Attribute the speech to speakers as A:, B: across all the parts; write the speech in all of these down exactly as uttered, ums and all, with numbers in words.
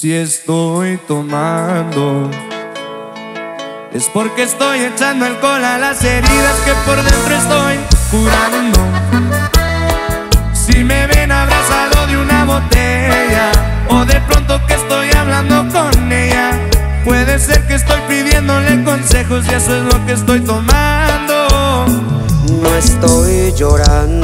A: Si estoy tomando, es porque estoy echando alcohol a las heridas que por dentro estoy curando. Si me ven abrazado de una botella, o de pronto que estoy hablando con ella, puede ser que estoy pidiéndole consejos y eso es lo que estoy tomando.
B: No estoy llorando,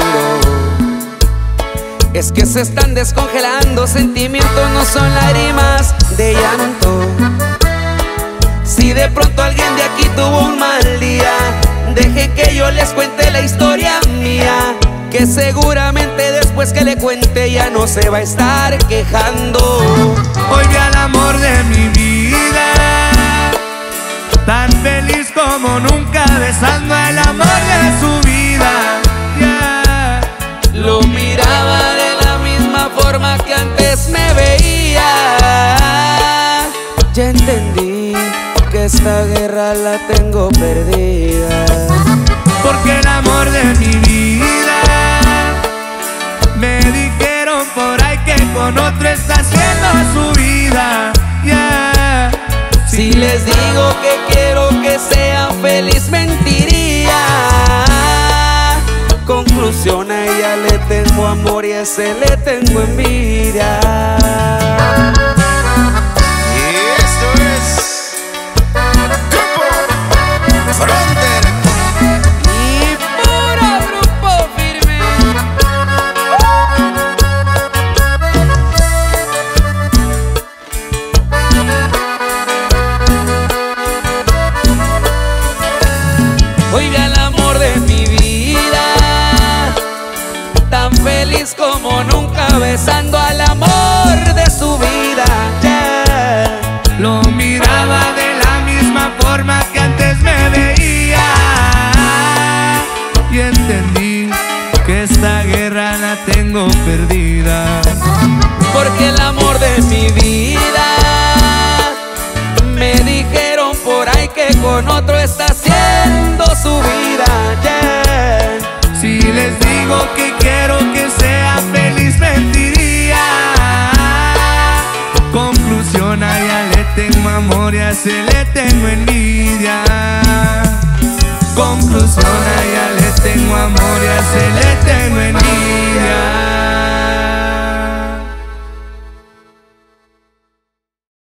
B: es que se están descongelando. Sentimientos no son lágrimas de llanto. Si de pronto alguien de aquí tuvo un mal día, deje que yo les cuente la historia mía, que seguramente después que le cuente ya no se va a estar quejando.
A: Hoy vi al amor de mi vida, tan feliz como nunca, besando al amor de su vida. Yeah.
B: Lo miraba de la misma forma que antes me veía. Ya entendí que esta guerra la tengo perdida,
A: porque el amor de mi vida, me dijeron por ahí que con otro está haciendo su vida. Yeah.
B: Si les digo que quiero que sean feliz, mentiría. Conclusión, a ella le tengo amor y a ese le tengo envidia.
C: Y esto es Grupo Fronter.
B: Y puro Grupo Firme. Hoy vi al amor de mi vida, tan feliz como nunca, besando al amor de su vida. Yeah.
A: Lo miraba de la misma forma que antes me veía, y entendí que esta guerra la tengo perdida,
B: porque el amor de mi vida, me dijeron por ahí que con otro está haciendo su vida. Yeah.
A: si les digo que quiero que sea feliz, mentiría. Conclusión, a ella le tengo amor y a ese le tengo envidia.